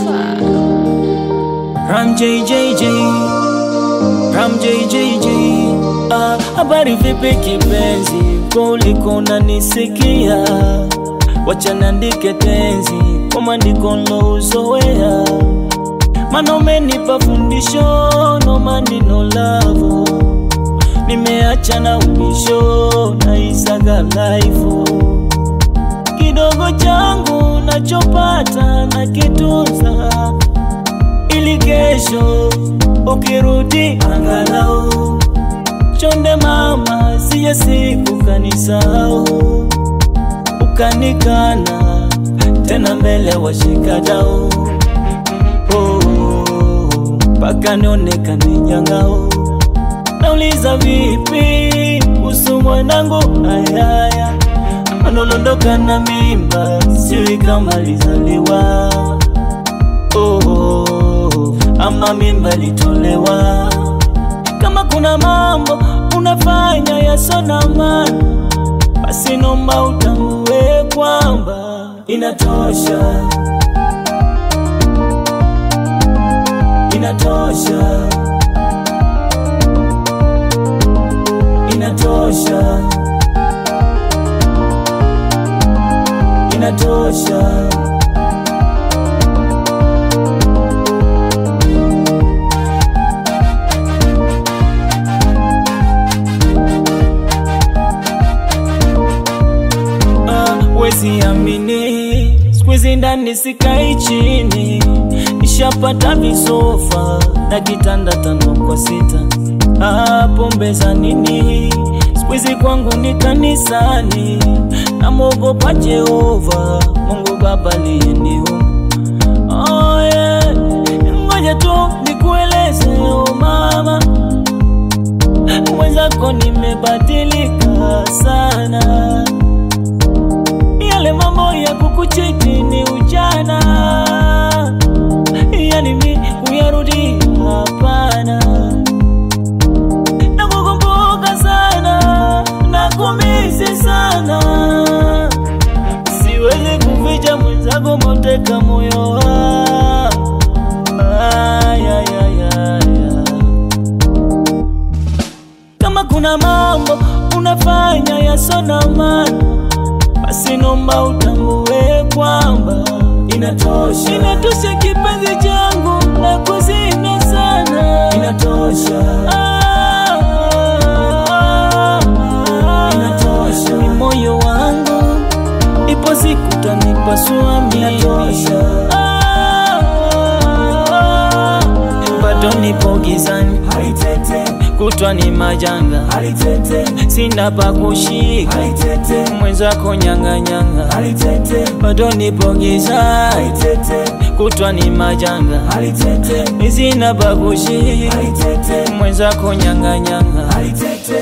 Ram JJJ, Ram JJJ. Habari vipi kipenzi, kwa uliko unanisikia? Wacha niandike tenzi kwa maandiko nilouzoea, maana umenipa fundisho, no money no love. Nimeacha na ubisho na isaga life. Kidogo changu nachopata na kitunza, ili kesho ukirudi angalau. Chonde mama, siya siku kanisao, ukanikana tena mbele washikadao. Paka nionekane nyangao. Nauliza vipi kuhusu mwanangu ayaya, anolondoka na mimba, sijui kama alizaliwa ama mimba litolewa. Kama kuna mambo unafanya yasona maana, basi nomba utambue kwamba inatosha. Inatosha. Inatosha. Inatosha. Wezi amini, squeeze ndani sikai chini. Nishapata visofa na kitanda 5 kwa 6. Pombe za nini? Squeeze kwangu ni kanisani, na mogopa Jehova, Mungu Baba aliyeniumba. Yeah. Ngoja tu nikueleze mama, mwenzako nimebadilika sana. Yale mambo ya kukuchiti ni ujana, yani mi kuyarudi hapana. Nakukumbuka sana, nakumisi sana, siwezi kuficha mwenzako moteka moyo wangu. Kama kuna mambo unafanya yasona maana, basi nomba utambue kwamba inatosha. Inatosha kipenzi changu, na kuzina sana. Inatosha. Inatosha. Ni moyo wangu, ipo siku utanipasua mimi. Inatosha. Bado nipo gizani, haitete. Kutwa ni majanga, haitete. Sina pa kushika, haitete. Mwenzako nyanga nyanga, haitete. Bado nipo gizani, haitete. Kutwa ni majanga, haitete. Sina pa kushika, haitete. Mwenzako nyanga nyanga, haitete.